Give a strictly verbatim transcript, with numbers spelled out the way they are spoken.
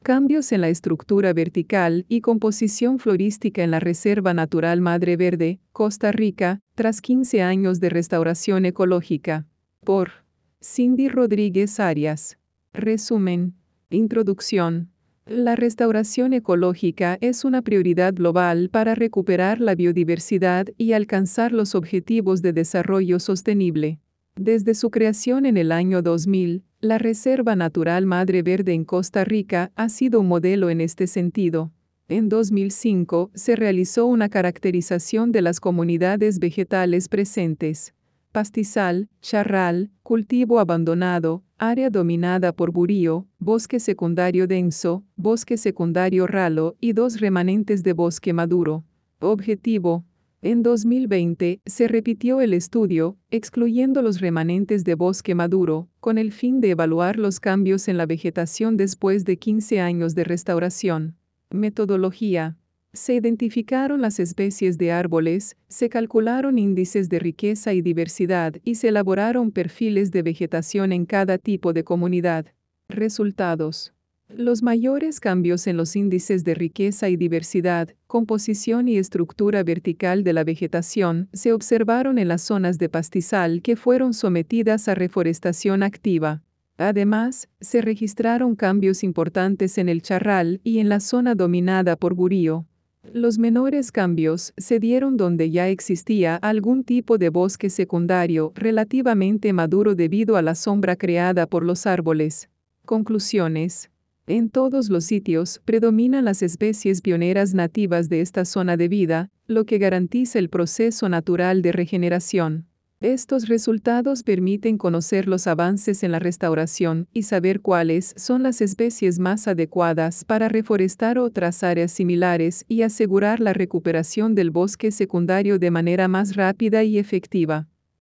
Cambios en la estructura vertical y composición florística en la Reserva Natural Madre Verde, Costa Rica, tras quince años de restauración ecológica. Por Cindy Rodríguez Arias. Resumen. Introducción. La restauración ecológica es una prioridad global para recuperar la biodiversidad y alcanzar los objetivos de desarrollo sostenible. Desde su creación en el año dos mil, la Reserva Natural Madre Verde en Costa Rica ha sido un modelo en este sentido. En dos mil cinco se realizó una caracterización de las comunidades vegetales presentes. Pastizal, charral, cultivo abandonado, área dominada por burío, bosque secundario denso, bosque secundario ralo y dos remanentes de bosque maduro. Objetivo. En dos mil veinte, se repitió el estudio, excluyendo los remanentes de bosque maduro, con el fin de evaluar los cambios en la vegetación después de quince años de restauración. Metodología. Se identificaron las especies de árboles, se calcularon índices de riqueza y diversidad y se elaboraron perfiles de vegetación en cada tipo de comunidad. Resultados. Los mayores cambios en los índices de riqueza y diversidad, composición y estructura vertical de la vegetación se observaron en las zonas de pastizal que fueron sometidas a reforestación activa. Además, se registraron cambios importantes en el charral y en la zona dominada por burío. Los menores cambios se dieron donde ya existía algún tipo de bosque secundario relativamente maduro debido a la sombra creada por los árboles. Conclusiones. En todos los sitios predominan las especies pioneras nativas de esta zona de vida, lo que garantiza el proceso natural de regeneración. Estos resultados permiten conocer los avances en la restauración y saber cuáles son las especies más adecuadas para reforestar otras áreas similares y asegurar la recuperación del bosque secundario de manera más rápida y efectiva.